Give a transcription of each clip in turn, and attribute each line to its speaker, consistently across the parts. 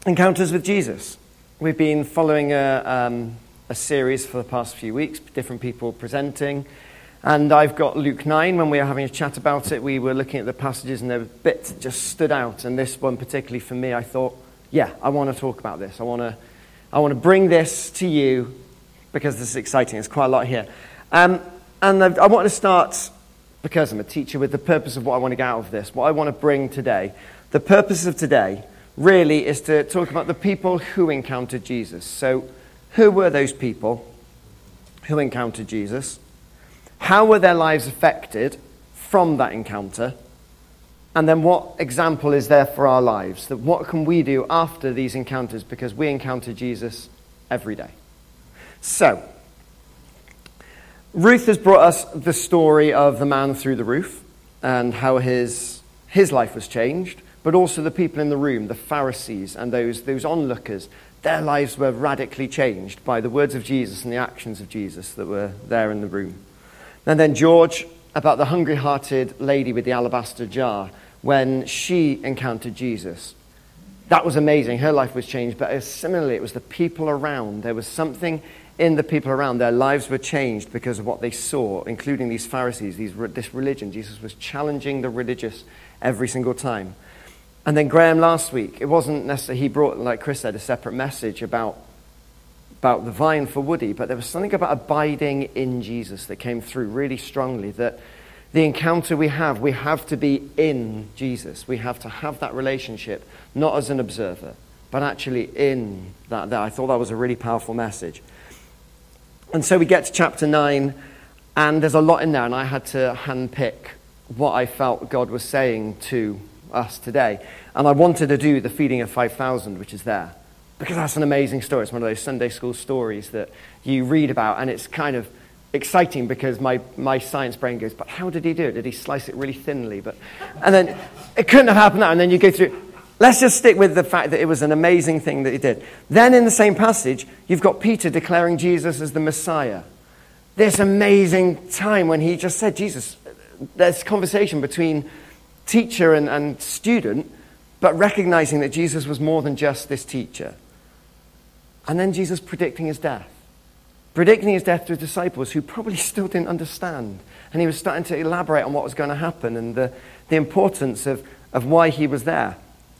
Speaker 1: Encounters with Jesus. We've been following a series for the past few weeks, different people presenting. And I've got Luke 9. When we were having a chat about it, we were looking at the passages and there were bits that just stood out. And this one particularly for me, I thought, yeah, I want to talk about this. I want to bring this to you because this is exciting. There's quite a lot here. And I want to start, because I'm a teacher, with the purpose of what I want to get out of this, what I want to bring today. The purpose of today really is to talk about the people who encountered Jesus. So who were those people who encountered Jesus? How were their lives affected from that encounter? And then what example is there for our lives? That what can we do after these encounters, because we encounter Jesus every day. So, Ruth has brought us the story of the man through the roof and how his life was changed, but also the people in the room, the Pharisees and those onlookers, their lives were radically changed by the words of Jesus and the actions of Jesus that were there in the room. And then George, about the hungry-hearted lady with the alabaster jar, when she encountered Jesus. That was amazing. Her life was changed, but similarly, it was the people around. There was something in the people around. Their lives were changed because of what they saw, including these Pharisees, this religion. Jesus was challenging the religious every single time. And then Graham last week, it wasn't necessarily, he brought, like Chris said, a separate message about the vine for Woody, but there was something about abiding in Jesus that came through really strongly, that the encounter we have to be in Jesus. We have to have that relationship, not as an observer, but actually in that. I thought that was a really powerful message. And so we get to chapter 9, and there's a lot in there, and I had to handpick what I felt God was saying to us today. And I wanted to do the feeding of 5,000, which is there, because that's an amazing story. It's one of those Sunday school stories that you read about, and it's kind of exciting because my science brain goes, but how did he do it? Did he slice it really thinly? And then it couldn't have happened that, and then you go through. Let's just stick with the fact that it was an amazing thing that he did. Then in the same passage, you've got Peter declaring Jesus as the Messiah. This amazing time when he just said, Jesus, there's conversation between teacher and student, but recognizing that Jesus was more than just this teacher. And then Jesus predicting his death to his disciples who probably still didn't understand. And he was starting to elaborate on what was going to happen and the importance of why he was there.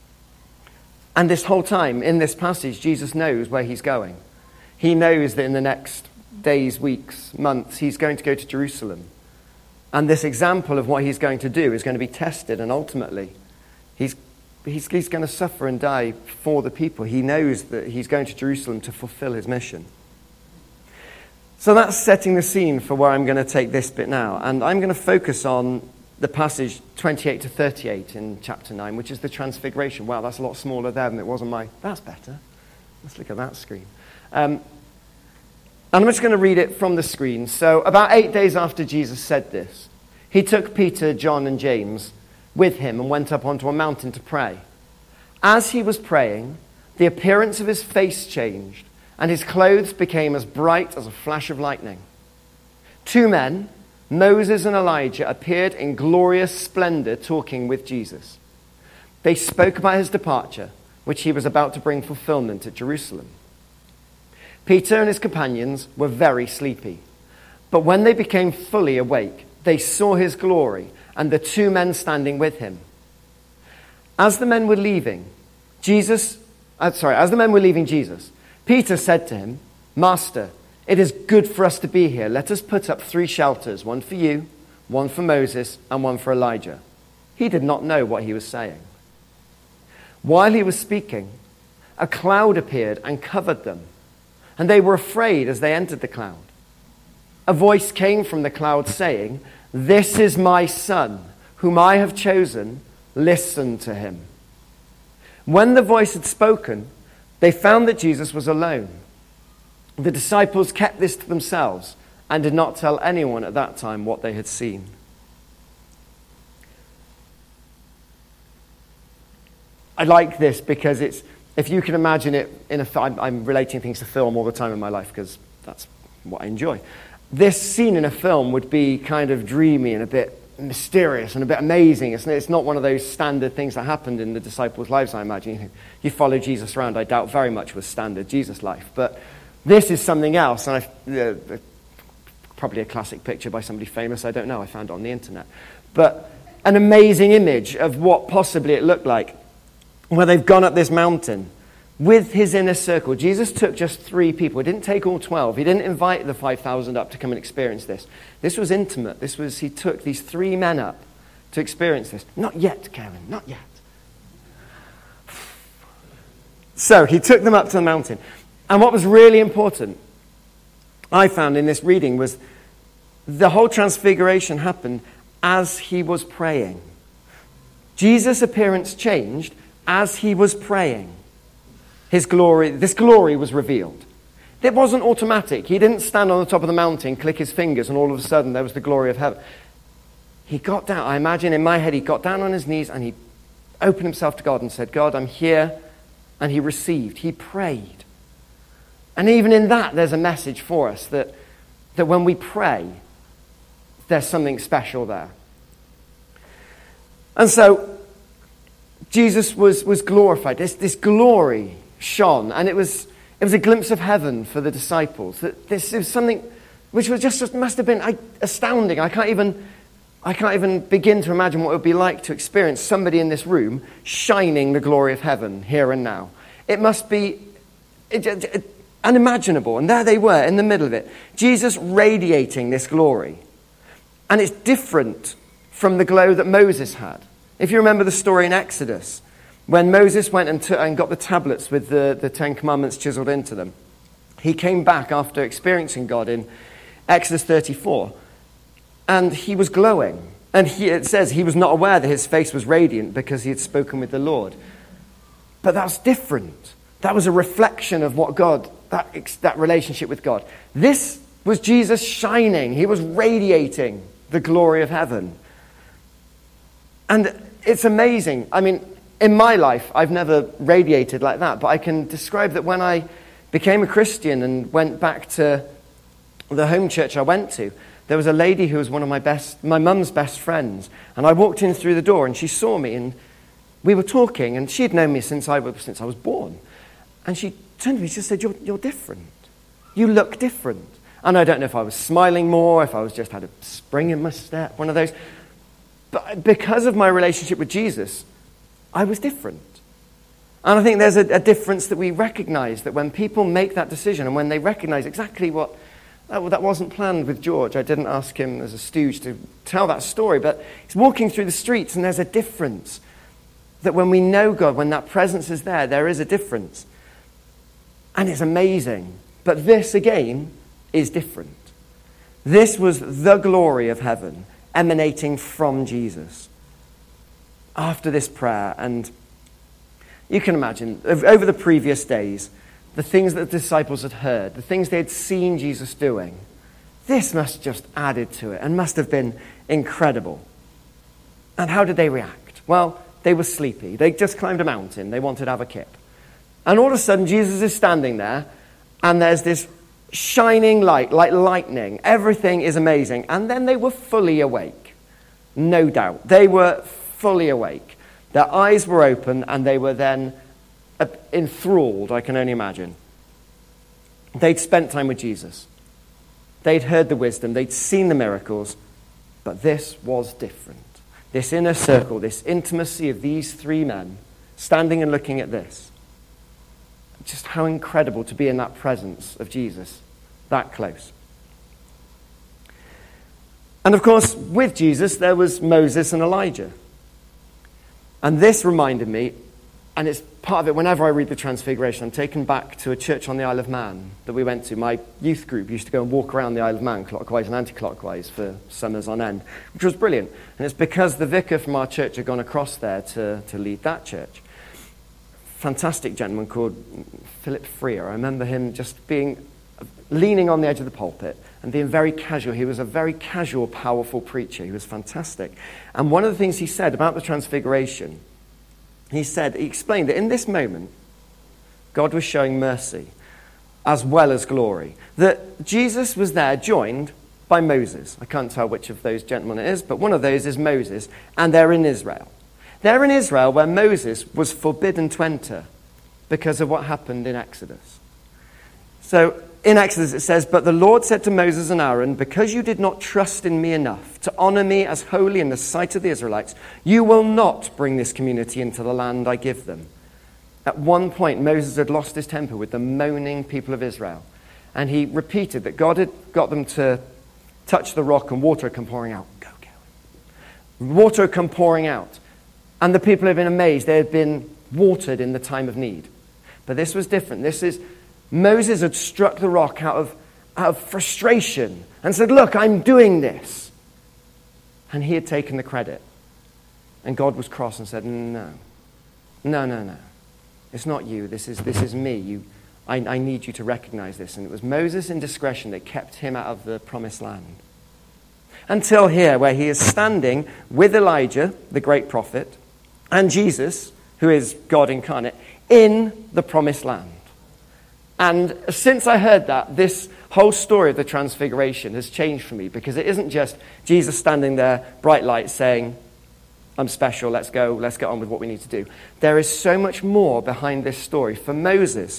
Speaker 1: And this whole time, in this passage, Jesus knows where he's going. He knows that in the next days, weeks, months, he's going to go to Jerusalem. And this example of what he's going to do is going to be tested, and ultimately, he's going to suffer and die for the people. He knows that he's going to Jerusalem to fulfill his mission. So that's setting the scene for where I'm going to take this bit now. And I'm going to focus on the passage 28 to 38 in chapter 9, which is the Transfiguration. Wow, that's a lot smaller there than it was on my... That's better. Let's look at that screen. And I'm just going to read it from the screen. So about 8 days after Jesus said this, he took Peter, John, and James with him and went up onto a mountain to pray. As he was praying, the appearance of his face changed, and his clothes became as bright as a flash of lightning. 2 men, Moses and Elijah, appeared in glorious splendor talking with Jesus. They spoke about his departure, which he was about to bring fulfillment at Jerusalem. Peter and his companions were very sleepy, but when they became fully awake, they saw his glory and the 2 men standing with him. As the men were leaving Jesus, Peter said to him, "Master, it is good for us to be here. Let us put up 3 shelters, one for you, one for Moses, and one for Elijah." He did not know what he was saying. While he was speaking, a cloud appeared and covered them, and they were afraid as they entered the cloud. A voice came from the cloud saying, "This is my son, whom I have chosen. Listen to him." When the voice had spoken, they found that Jesus was alone. The disciples kept this to themselves and did not tell anyone at that time what they had seen. I like this because it's, if you can imagine it I'm relating things to film all the time in my life because that's what I enjoy. This scene in a film would be kind of dreamy and a bit mysterious and a bit amazing. It's not one of those standard things that happened in the disciples' lives, I imagine. You follow Jesus around, I doubt very much was standard Jesus' life. But this is something else, and probably a classic picture by somebody famous, I don't know, I found it on the internet. But an amazing image of what possibly it looked like, where they've gone up this mountain with his inner circle. Jesus took just 3 people. He didn't take all 12. He didn't invite the 5,000 up to come and experience this. This was intimate. He took these 3 men up to experience this. Not yet, Karen, not yet. So he took them up to the mountain. And what was really important, I found in this reading, was the whole transfiguration happened as he was praying. Jesus' appearance changed as he was praying. This glory was revealed. It wasn't automatic. He didn't stand on the top of the mountain, click his fingers, and all of a sudden there was the glory of heaven. He got down. I imagine in my head he got down on his knees and he opened himself to God and said, God, I'm here. And he received. He prayed. And even in that, there's a message for us that when we pray, there's something special there. And so Jesus was glorified. This glory shone, and it was a glimpse of heaven for the disciples. That this is something which was just must have been astounding. I can't even begin to imagine what it would be like to experience somebody in this room shining the glory of heaven here and now. It must be unimaginable. And there they were in the middle of it. Jesus radiating this glory. And it's different from the glow that Moses had. If you remember the story in Exodus, when Moses went and got the tablets with the 10 Commandments chiseled into them, he came back after experiencing God in Exodus 34, and he was glowing. And it says he was not aware that his face was radiant because he had spoken with the Lord. But that's different. That was a reflection of what God, that relationship with God. This was Jesus shining. He was radiating the glory of heaven. And it's amazing. I mean, in my life, I've never radiated like that, but I can describe that when I became a Christian and went back to the home church I went to, there was a lady who was one of my mum's best friends, and I walked in through the door and she saw me and we were talking, and she had known me since I was born. And she turned to me and she said, you're different. You look different. And I don't know if I was smiling more, if I was just had a spring in my step, one of those. But because of my relationship with Jesus, I was different. And I think there's a difference that we recognize, that when people make that decision and when they recognize exactly what, that wasn't planned with George. I didn't ask him as a stooge to tell that story, but he's walking through the streets and there's a difference. That when we know God, when that presence is there is a difference. And it's amazing. But this, again, is different. This was the glory of heaven emanating from Jesus. After this prayer, and you can imagine, over the previous days, the things that the disciples had heard, the things they had seen Jesus doing, this must have just added to it and must have been incredible. And how did they react? Well, they were sleepy. They just climbed a mountain. They wanted to have a kip. And all of a sudden, Jesus is standing there, and there's this shining light, like lightning. Everything is amazing. And then they were fully awake. No doubt. They were fully awake. Their eyes were open, and they were then enthralled, I can only imagine. They'd spent time with Jesus. They'd heard the wisdom. They'd seen the miracles. But this was different. This inner circle, this intimacy of these 3 men standing and looking at this. Just how incredible to be in that presence of Jesus, that close. And of course, with Jesus, there was Moses and Elijah. And this reminded me, and it's part of it, whenever I read the Transfiguration, I'm taken back to a church on the Isle of Man that we went to. My youth group used to go and walk around the Isle of Man, clockwise and anti-clockwise, for summers on end, which was brilliant. And it's because the vicar from our church had gone across there to lead that church. Fantastic gentleman called Philip Freer. I remember him just leaning on the edge of the pulpit and being very casual. He was a very casual, powerful preacher. He was fantastic. And one of the things he said about the Transfiguration, he explained that in this moment, God was showing mercy as well as glory. That Jesus was there joined by Moses. I can't tell which of those gentlemen it is, but one of those is Moses, and they're in Israel. They're in Israel where Moses was forbidden to enter because of what happened in Exodus. So in Exodus it says, "But the Lord said to Moses and Aaron, because you did not trust in me enough to honor me as holy in the sight of the Israelites, you will not bring this community into the land I give them." At one point, Moses had lost his temper with the moaning people of Israel. And he repeated that God had got them to touch the rock and water had come pouring out. Go. Water had come pouring out. And the people had been amazed. They had been watered in the time of need. But this was different. Moses had struck the rock out of frustration and said, "Look, I'm doing this." And he had taken the credit. And God was cross and said, No. It's not you. This is me. I need you to recognize this. And it was Moses' indiscretion that kept him out of the promised land. Until here, where he is standing with Elijah, the great prophet, and Jesus, who is God incarnate, in the promised land. And since I heard that, this whole story of the Transfiguration has changed for me, because it isn't just Jesus standing there, bright light, saying, "I'm special, let's go, let's get on with what we need to do." There is so much more behind this story. For Moses,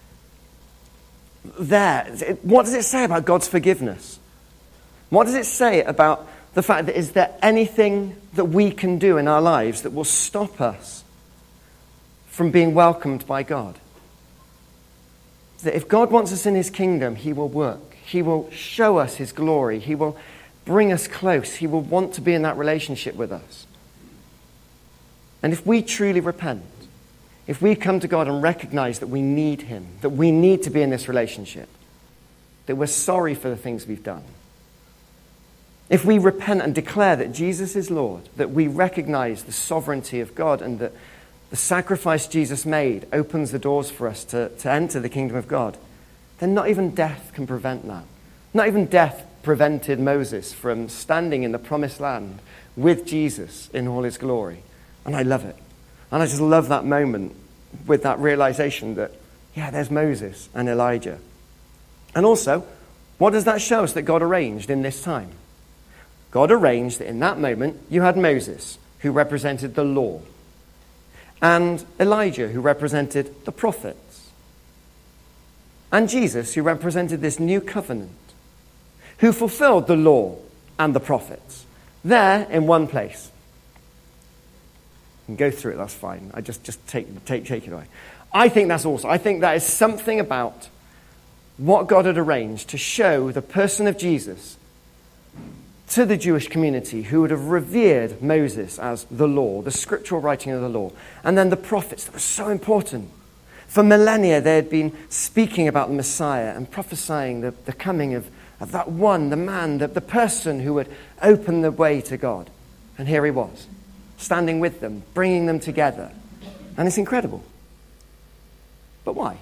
Speaker 1: what does it say about God's forgiveness? What does it say about the fact that is there anything that we can do in our lives that will stop us from being welcomed by God? That if God wants us in his kingdom, he will work. He will show us his glory. He will bring us close. He will want to be in that relationship with us. And if we truly repent, if we come to God and recognize that we need him, that we need to be in this relationship, that we're sorry for the things we've done, if we repent and declare that Jesus is Lord, that we recognize the sovereignty of God and that the sacrifice Jesus made opens the doors for us to enter the kingdom of God, then not even death can prevent that. Not even death prevented Moses from standing in the promised land with Jesus in all his glory. And I love it. And I just love that moment with that realization that, yeah, there's Moses and Elijah. And also, what does that show us that God arranged in this time? God arranged that in that moment you had Moses, who represented the law, and Elijah, who represented the prophets, and Jesus, who represented this new covenant, who fulfilled the law and the prophets, there in one place. You can go through it, that's fine. I just take it away. I think that's awesome. I think that is something about what God had arranged to show the person of Jesus to the Jewish community, who would have revered Moses as the law, the scriptural writing of the law, and then the prophets that were so important. For millennia, they had been speaking about the Messiah and prophesying the coming of that one, the man, the person who would open the way to God. And here he was, standing with them, bringing them together. And it's incredible. But why?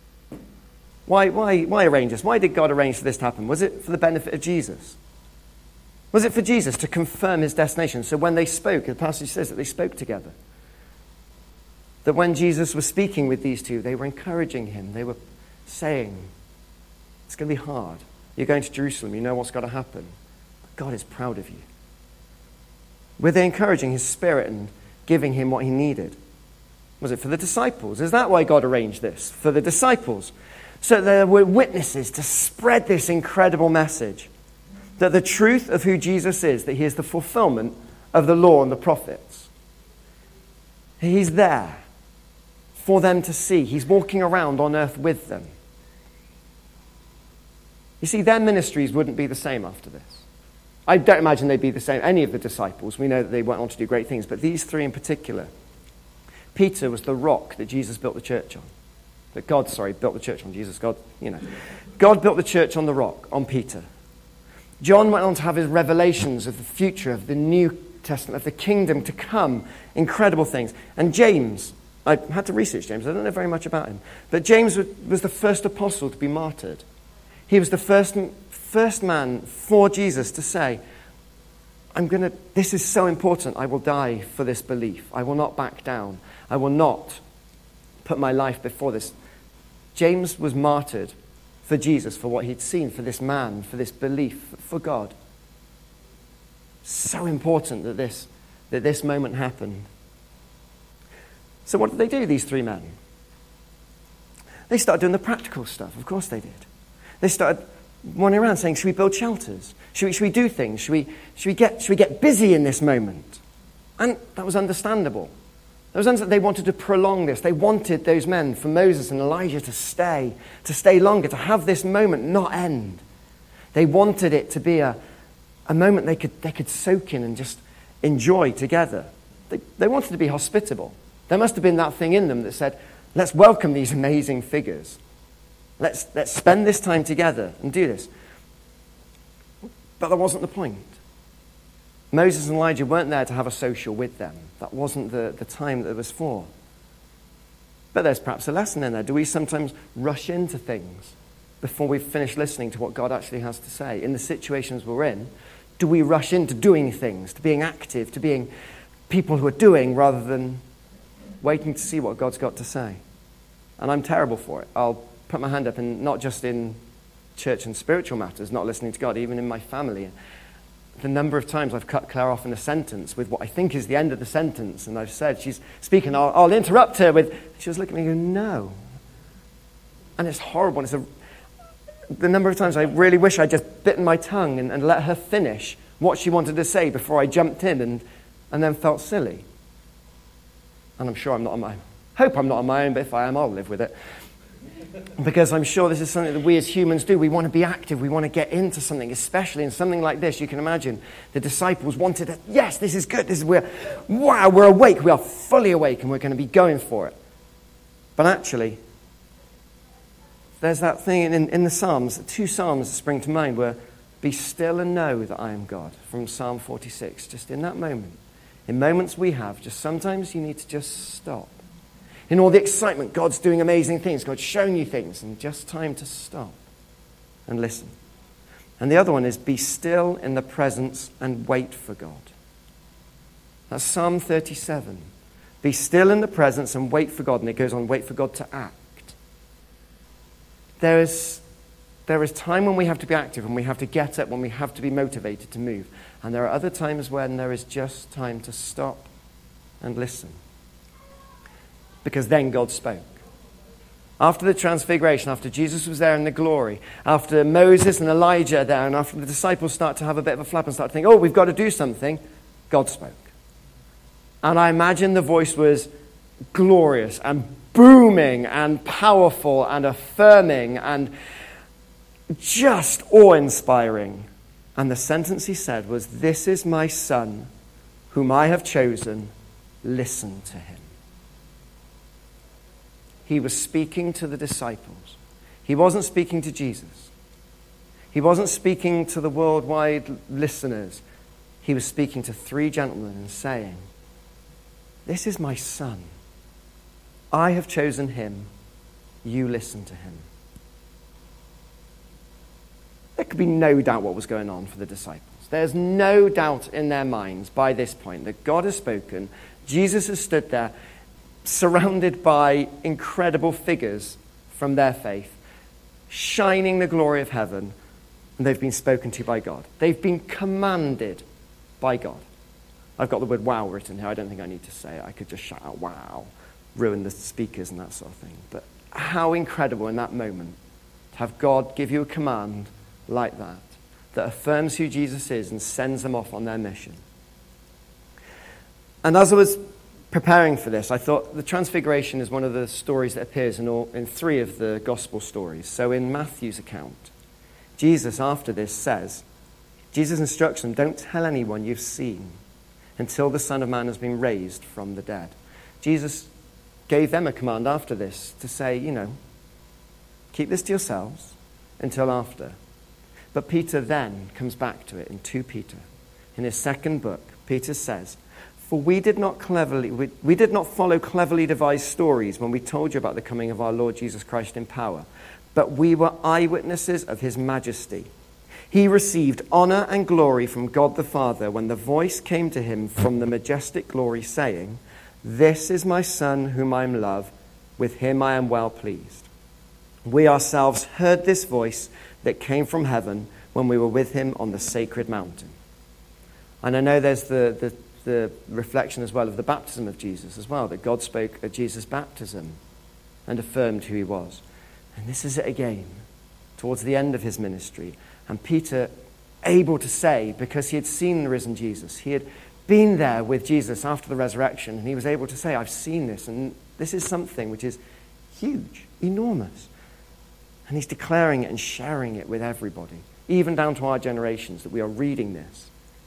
Speaker 1: Why arrange this? Why did God arrange for this to happen? Was it for the benefit of Jesus? Was it for Jesus to confirm his destination? So when they spoke, the passage says that they spoke together. That when Jesus was speaking with these two, they were encouraging him. They were saying, it's going to be hard. You're going to Jerusalem. You know what's got to happen. But God is proud of you. Were they encouraging his spirit and giving him what he needed? Was it for the disciples? Is that why God arranged this? For the disciples. So there were witnesses to spread this incredible message. That the truth of who Jesus is, that he is the fulfillment of the law and the prophets. He's there for them to see. He's walking around on earth with them. You see, their ministries wouldn't be the same after this. I don't imagine they'd be the same. Any of the disciples, we know that they went on to do great things, but these three in particular. Peter was the rock that Jesus built the church on. That God, built the church on. God built the church on the rock, on Peter. John went on to have his revelations of the future, of the New Testament, of the kingdom to come, incredible things. And James, I had to research James, I don't know very much about him, but James was the first apostle to be martyred. He was the first man for Jesus to say, this is so important, I will die for this belief. I will not back down. I will not put my life before this. James was martyred for Jesus, for what he'd seen, for this man, for this belief, for God. So important that this moment happened. So what did they do, these three men? They started doing the practical stuff. Of course they did. They started wandering around saying, should we build shelters? Should we do things? Should we get busy in this moment? And that was understandable. They wanted to prolong this. They wanted those men, from Moses and Elijah, to stay longer, to have this moment not end. They wanted it to be a moment they could soak in and just enjoy together. They wanted to be hospitable. There must have been that thing in them that said, let's welcome these amazing figures. Let's spend this time together and do this. But that wasn't the point. Moses and Elijah weren't there to have a social with them. That wasn't the time that it was for. But there's perhaps a lesson in there. Do we sometimes rush into things before we've finished listening to what God actually has to say? In the situations we're in, do we rush into doing things, to being active, to being people who are doing rather than waiting to see what God's got to say? And I'm terrible for it. I'll put my hand up, and not just in church and spiritual matters, not listening to God, even in my family. The number of times I've cut Claire off in a sentence with what I think is the end of the sentence, and I've said, she's speaking, I'll interrupt her with, she was looking at me and going, no. And it's horrible. The number of times I really wish I'd just bitten my tongue and let her finish what she wanted to say before I jumped in and then felt silly. And I'm sure I'm not on my own. Hope I'm not on my own, but if I am, I'll live with it. Because I'm sure this is something that we as humans do. We want to be active. We want to get into something, especially in something like this. You can imagine the disciples wanted to, yes, this is good. We're awake. We are fully awake, and we're going to be going for it. But actually, there's that thing in the Psalms, two Psalms that spring to mind were, be still and know that I am God, from Psalm 46. Just in that moment, in moments we have, just sometimes you need to just stop. In all the excitement, God's doing amazing things. God's showing you things. And just time to stop and listen. And the other one is be still in the presence and wait for God. That's Psalm 37. Be still in the presence and wait for God. And it goes on, wait for God to act. There is time when we have to be active, when we have to get up, when we have to be motivated to move. And there are other times when there is just time to stop and listen. Because then God spoke. After the transfiguration, after Jesus was there in the glory, after Moses and Elijah are there, and after the disciples start to have a bit of a flap and start to think, oh, we've got to do something, God spoke. And I imagine the voice was glorious and booming and powerful and affirming and just awe-inspiring. And the sentence he said was, this is my son, whom I have chosen, listen to him. He was speaking to the disciples. He wasn't speaking to Jesus. He wasn't speaking to the worldwide listeners. He was speaking to three gentlemen and saying, this is my son. I have chosen him. You listen to him. There could be no doubt what was going on for the disciples. There's no doubt in their minds by this point that God has spoken. Jesus has stood there, surrounded by incredible figures from their faith, shining the glory of heaven, and they've been spoken to by God. They've been commanded by God. I've got the word wow written here. I don't think I need to say it. I could just shout out wow, ruin the speakers and that sort of thing. But how incredible in that moment to have God give you a command like that affirms who Jesus is and sends them off on their mission. And as I was preparing for this, I thought the Transfiguration is one of the stories that appears in three of the gospel stories. So in Matthew's account, Jesus after this says, Jesus instructs them, don't tell anyone you've seen until the Son of Man has been raised from the dead. Jesus gave them a command after this to say, keep this to yourselves until after. But Peter then comes back to it in 2 Peter. In his second book, Peter says, for we did not follow cleverly devised stories when we told you about the coming of our Lord Jesus Christ in power, but we were eyewitnesses of his majesty. He received honor and glory from God the Father when the voice came to him from the majestic glory saying, this is my son whom I love, with him I am well pleased. We ourselves heard this voice that came from heaven when we were with him on the sacred mountain. And I know there's the reflection as well of the baptism of Jesus as well, that God spoke at Jesus' baptism and affirmed who he was. And this is it again, towards the end of his ministry. And Peter, able to say, because he had seen the risen Jesus, he had been there with Jesus after the resurrection, and he was able to say, I've seen this, and this is something which is huge, enormous. And he's declaring it and sharing it with everybody, even down to our generations, that we are reading this.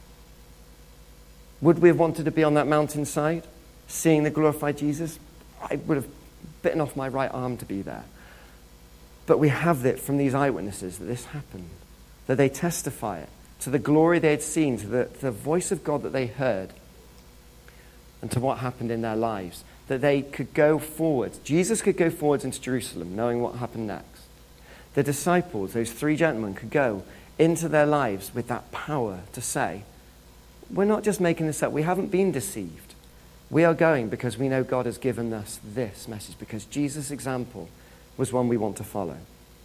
Speaker 1: Would we have wanted to be on that mountainside, seeing the glorified Jesus? I would have bitten off my right arm to be there. But we have it from these eyewitnesses that this happened, that they testify it to the glory they had seen, to the voice of God that they heard, and to what happened in their lives, that they could go forward. Jesus could go forwards into Jerusalem, knowing what happened next. The disciples, those three gentlemen, could go into their lives with that power to say, we're not just making this up. We haven't been deceived. We are going because we know God has given us this message, because Jesus' example was one we want to follow.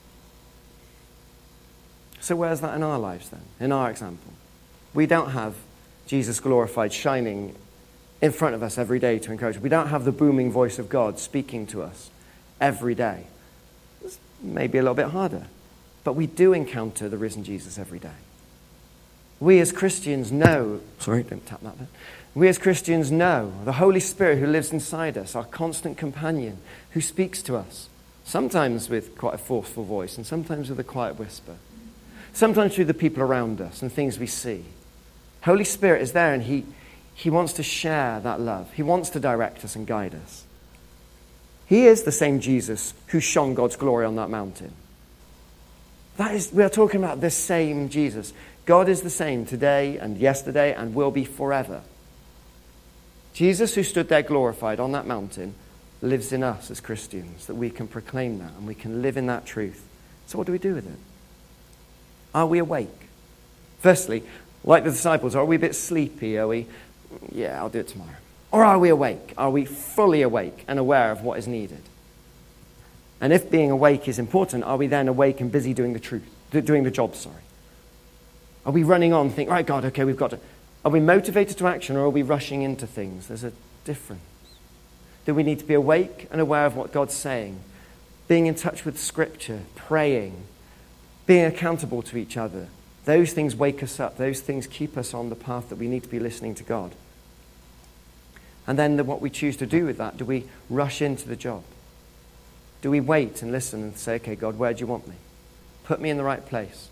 Speaker 1: So where's that in our lives then, in our example? We don't have Jesus glorified shining in front of us every day to encourage us. We don't have the booming voice of God speaking to us every day. It's maybe a little bit harder, but we do encounter the risen Jesus every day. We as Christians know, don't tap that bit. We as Christians know the Holy Spirit who lives inside us, our constant companion, who speaks to us, sometimes with quite a forceful voice and sometimes with a quiet whisper, sometimes through the people around us and things we see. Holy Spirit is there, and he wants to share that love. He wants to direct us and guide us. He is the same Jesus who shone God's glory on that mountain. We are talking about this same Jesus. God is the same today and yesterday and will be forever. Jesus, who stood there glorified on that mountain, lives in us as Christians, that we can proclaim that and we can live in that truth. So what do we do with it? Are we awake? Firstly, like the disciples, are we a bit sleepy? Are we, I'll do it tomorrow? Or are we awake? Are we fully awake and aware of what is needed? And if being awake is important, are we then awake and busy doing the job? Are we running on, think, right, God, okay, we've got to... Are we motivated to action, or are we rushing into things? There's a difference. Do we need to be awake and aware of what God's saying? Being in touch with Scripture, praying, being accountable to each other. Those things wake us up. Those things keep us on the path that we need to be listening to God. And then what we choose to do with that, do we rush into the job? Do we wait and listen and say, okay, God, where do you want me? Put me in the right place.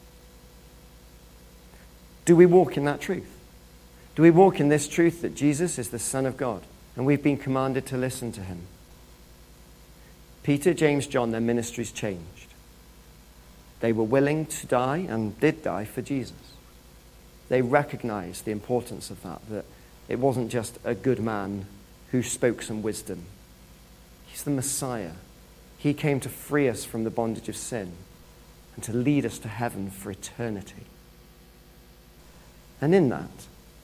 Speaker 1: Do we walk in that truth? Do we walk in this truth that Jesus is the Son of God and we've been commanded to listen to him? Peter, James, John, their ministries changed. They were willing to die and did die for Jesus. They recognized the importance of that it wasn't just a good man who spoke some wisdom. He's the Messiah. He came to free us from the bondage of sin and to lead us to heaven for eternity. And in that,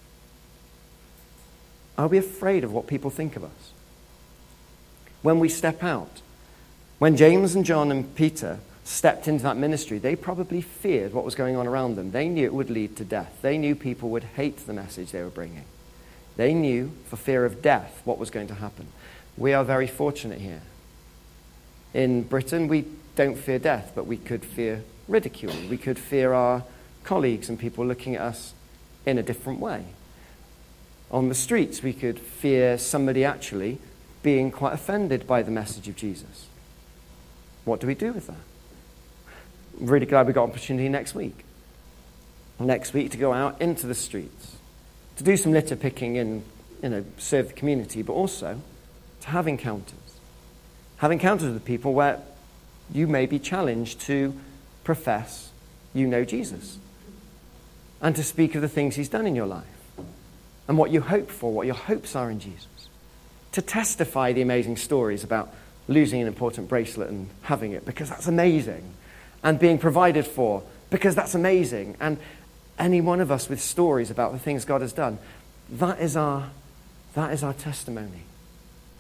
Speaker 1: are we afraid of what people think of us? When we step out, when James and John and Peter stepped into that ministry, they probably feared what was going on around them. They knew it would lead to death. They knew people would hate the message they were bringing. They knew, for fear of death, what was going to happen. We are very fortunate here. In Britain, we don't fear death, but we could fear ridicule. We could fear our colleagues and people looking at us in a different way. On the streets, we could fear somebody actually being quite offended by the message of Jesus. What do we do with that? I'm really glad we got an opportunity next week. Next week to go out into the streets, to do some litter picking and serve the community, but also to have encounters. Have encounters with people where you may be challenged to profess you know Jesus and to speak of the things he's done in your life and what you hope for, what your hopes are in Jesus. To testify the amazing stories about losing an important bracelet and having it, because that's amazing, and being provided for, because that's amazing, and any one of us with stories about the things God has done, that is our testimony.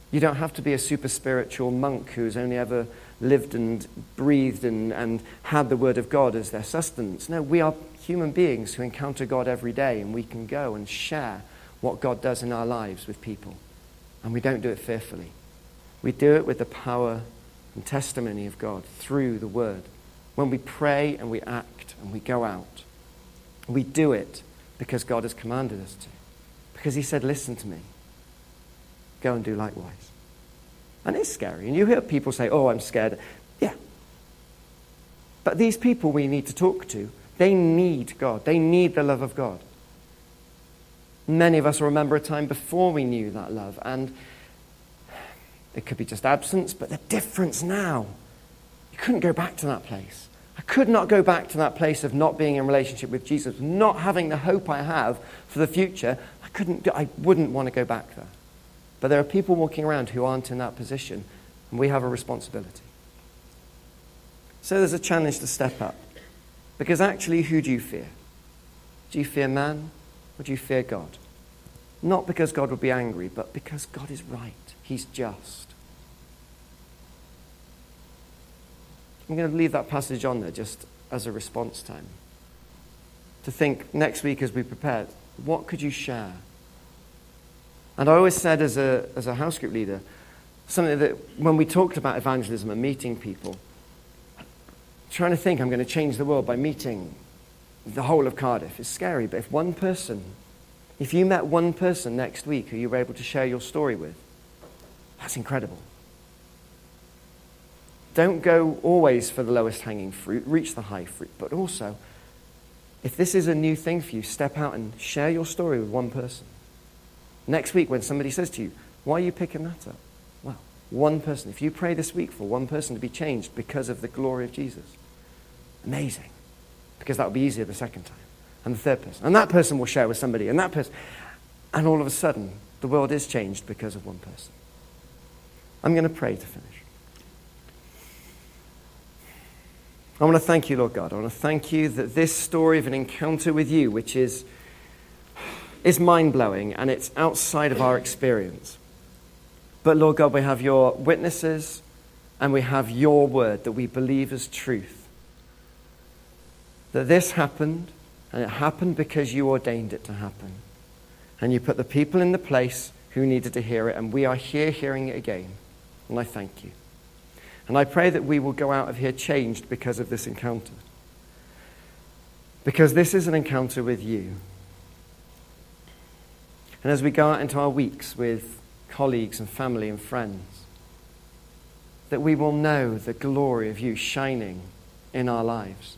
Speaker 1: You don't have to be a super spiritual monk who's only ever lived and breathed and had the word of God as their sustenance. No, we are human beings who encounter God every day, and we can go and share what God does in our lives with people. And we don't do it fearfully. We do it with the power and testimony of God through the word. When we pray and we act and we go out, we do it because God has commanded us to. Because he said, listen to me. Go and do likewise. And it's scary. And you hear people say, oh, I'm scared. Yeah. But these people we need to talk to, they need God. They need the love of God. Many of us will remember a time before we knew that love. And it could be just absence, but the difference now. You couldn't go back to that place. I could not go back to that place of not being in relationship with Jesus, not having the hope I have for the future. I wouldn't want to go back there. But there are people walking around who aren't in that position, and we have a responsibility. So there's a challenge to step up. Because actually, who do you fear? Do you fear man, or do you fear God? Not because God will be angry, but because God is right. He's just. I'm going to leave that passage on there just as a response time. To think next week as we prepare, what could you share? And I always said as a house group leader, something that when we talked about evangelism and meeting people, trying to think I'm going to change the world by meeting the whole of Cardiff is scary. But if you met one person next week who you were able to share your story with, that's incredible. Don't go always for the lowest hanging fruit, reach the high fruit. But also, if this is a new thing for you, step out and share your story with one person. Next week when somebody says to you, why are you picking that up? Well, one person. If you pray this week for one person to be changed because of the glory of Jesus, amazing. Because that will be easier the second time. And the third person. And that person will share with somebody. And that person. And all of a sudden, the world is changed because of one person. I'm going to pray to finish. I want to thank you, Lord God. I want to thank you that this story of an encounter with you, which is mind-blowing and it's outside of our experience. But Lord God, we have your witnesses and we have your word that we believe as truth. That this happened, and it happened because you ordained it to happen. And you put the people in the place who needed to hear it, and we are here hearing it again. And I thank you. And I pray that we will go out of here changed because of this encounter. Because this is an encounter with you. And as we go out into our weeks with colleagues and family and friends, that we will know the glory of you shining in our lives.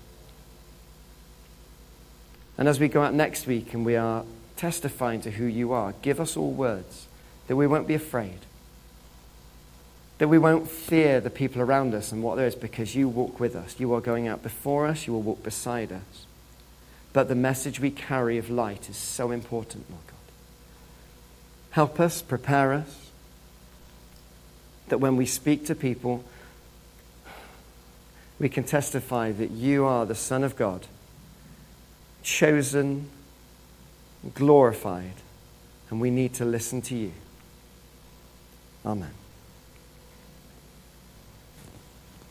Speaker 1: And as we go out next week and we are testifying to who you are, give us all words that we won't be afraid. That we won't fear the people around us and what there is, because you walk with us. You are going out before us. You will walk beside us. But the message we carry of light is so important, Lord God. Help us, prepare us, that when we speak to people, we can testify that you are the Son of God, chosen, glorified, and we need to listen to you. Amen.